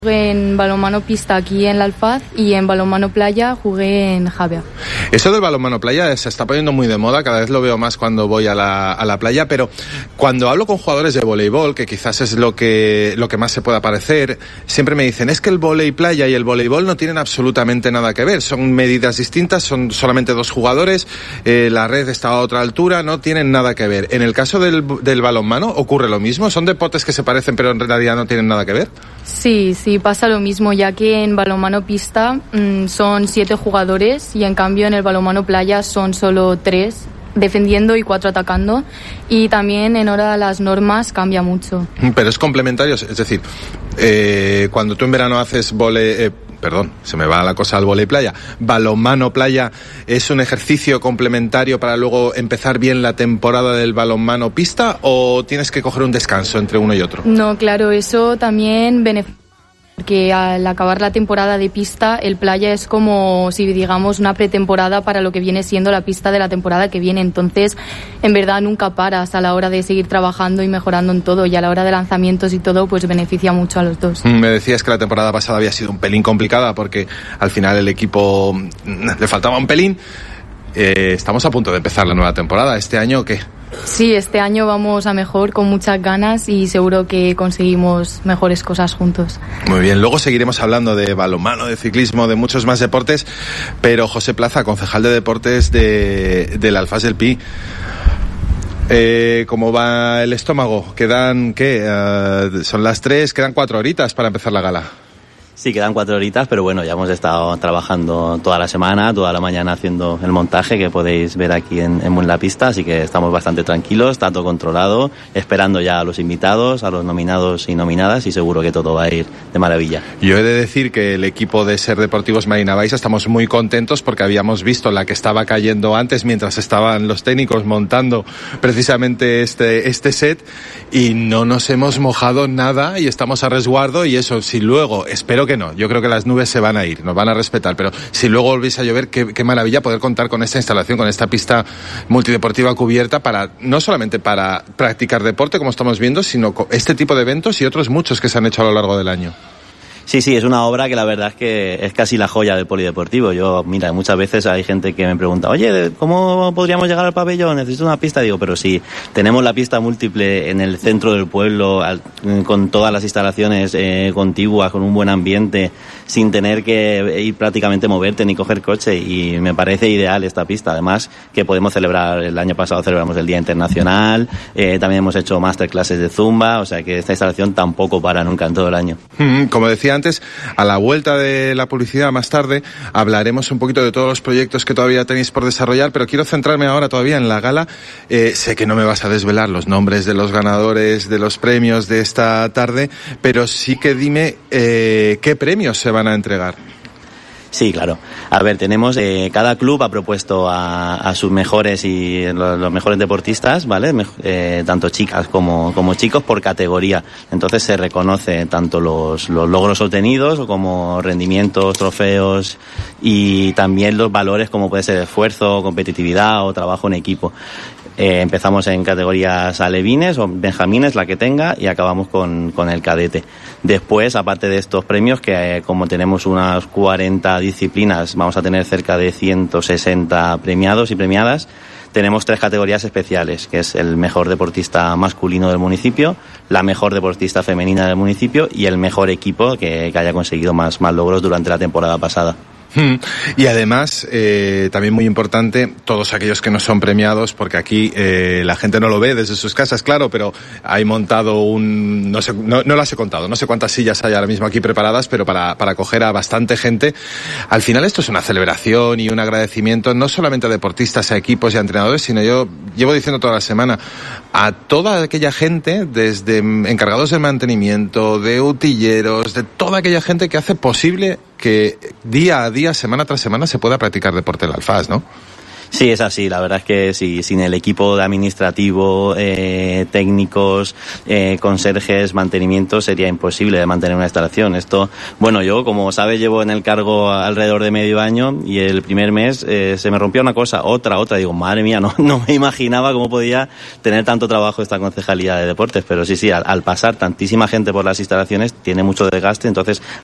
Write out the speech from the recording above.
Jugué en balonmano pista aquí en La Alfaz y en balonmano playa jugué en Javea. Eso del balonmano playa se está poniendo muy de moda, cada vez lo veo más cuando voy a la playa, pero cuando hablo con jugadores de voleibol, que quizás es lo que más se pueda parecer, siempre me dicen, es que el vóley playa y el voleibol no tienen absolutamente nada que ver, son medidas distintas, son solamente 2 jugadores, la red está a otra altura, no tienen nada que ver. En el caso del balonmano ocurre lo mismo, son deportes que se parecen pero en realidad no tienen nada que ver. Sí, pasa lo mismo, ya que en balonmano pista son 7 jugadores y en cambio en el balonmano playa son solo 3 defendiendo y 4 atacando, y también en hora las normas cambia mucho. Pero es complementario, es decir, cuando tú en verano haces se me va la cosa al vóley playa. Balonmano playa es un ejercicio complementario para luego empezar bien la temporada del balonmano pista, ¿o tienes que coger un descanso entre uno y otro? No, claro, eso también beneficia, porque al acabar la temporada de pista, el playa es como si digamos una pretemporada para lo que viene siendo la pista de la temporada que viene. Entonces, en verdad nunca paras a la hora de seguir trabajando y mejorando en todo, y a la hora de lanzamientos y todo, pues beneficia mucho a los dos. Me decías que la temporada pasada había sido un pelín complicada porque al final el equipo le faltaba un pelín. Estamos a punto de empezar la nueva temporada. ¿Este año qué? Sí, este año vamos a mejor, con muchas ganas, y seguro que conseguimos mejores cosas juntos. Muy bien, luego seguiremos hablando de balonmano, de ciclismo, de muchos más deportes, pero José Plaza, concejal de deportes del Alfaz del Pi, ¿cómo va el estómago? ¿Quedan son las 3, quedan 4 horitas para empezar la gala? Sí, quedan 4 horitas, pero bueno, ya hemos estado trabajando toda la semana, toda la mañana haciendo el montaje que podéis ver aquí en la pista, así que estamos bastante tranquilos, está todo controlado, esperando ya a los invitados, a los nominados y nominadas, y seguro que todo va a ir de maravilla. Yo he de decir que el equipo de Ser Deportivos Marina Baixa estamos muy contentos porque habíamos visto la que estaba cayendo antes mientras estaban los técnicos montando precisamente este set, y no nos hemos mojado nada y estamos a resguardo, y eso, si luego, espero que no, yo creo que las nubes se van a ir, nos van a respetar, pero si luego volvéis a llover, qué maravilla poder contar con esta instalación, con esta pista multideportiva cubierta, no solamente para practicar deporte como estamos viendo, sino este tipo de eventos y otros muchos que se han hecho a lo largo del año. Sí, es una obra que la verdad es que es casi la joya del polideportivo. Mira, muchas veces hay gente que me pregunta, oye, ¿cómo podríamos llegar al pabellón? Necesito una pista. Digo, pero sí, tenemos la pista múltiple en el centro del pueblo, con todas las instalaciones contiguas, con un buen ambiente, sin tener que ir prácticamente moverte ni coger coche, y me parece ideal esta pista. Además, que podemos celebrar, el año pasado celebramos el Día Internacional, también hemos hecho masterclasses de Zumba, o sea que esta instalación tampoco para nunca en todo el año. Como decía antes, a la vuelta de la publicidad más tarde hablaremos un poquito de todos los proyectos que todavía tenéis por desarrollar, pero quiero centrarme ahora todavía en la gala. Sé que no me vas a desvelar los nombres de los ganadores de los premios de esta tarde, pero sí que dime qué premios se van a entregar. Sí, claro. A ver, tenemos, cada club ha propuesto a sus mejores y los mejores deportistas, ¿vale? Tanto chicas como chicos por categoría. Entonces se reconoce tanto los logros obtenidos como rendimientos, trofeos, y también los valores como puede ser esfuerzo, competitividad o trabajo en equipo. Empezamos en categorías alevines o benjamines, la que tenga, y acabamos con el cadete. Después, aparte de estos premios, que como tenemos unas 40 disciplinas, vamos a tener cerca de 160 premiados y premiadas, tenemos 3 categorías especiales, que es el mejor deportista masculino del municipio, la mejor deportista femenina del municipio y el mejor equipo que haya conseguido más logros durante la temporada pasada. Y además, también muy importante, todos aquellos que no son premiados, porque aquí la gente no lo ve desde sus casas, claro, pero hay montado no las he contado, no sé cuántas sillas hay ahora mismo aquí preparadas, pero para acoger a bastante gente. Al final esto es una celebración y un agradecimiento no solamente a deportistas, a equipos y a entrenadores, sino yo llevo diciendo toda la semana, a toda aquella gente, desde encargados de mantenimiento, de utilleros, de toda aquella gente que hace posible que día a día, semana tras semana, se pueda practicar deporte en el Alfaz, ¿no? Sí, es así. La verdad es que sí, sin el equipo de administrativo, técnicos, conserjes, mantenimiento, sería imposible de mantener una instalación. Esto, bueno, yo, como sabes, llevo en el cargo alrededor de medio año y el primer mes se me rompió una cosa, otra. Digo, madre mía, no me imaginaba cómo podía tener tanto trabajo esta concejalía de deportes. Pero sí, al pasar tantísima gente por las instalaciones, tiene mucho desgaste. Entonces,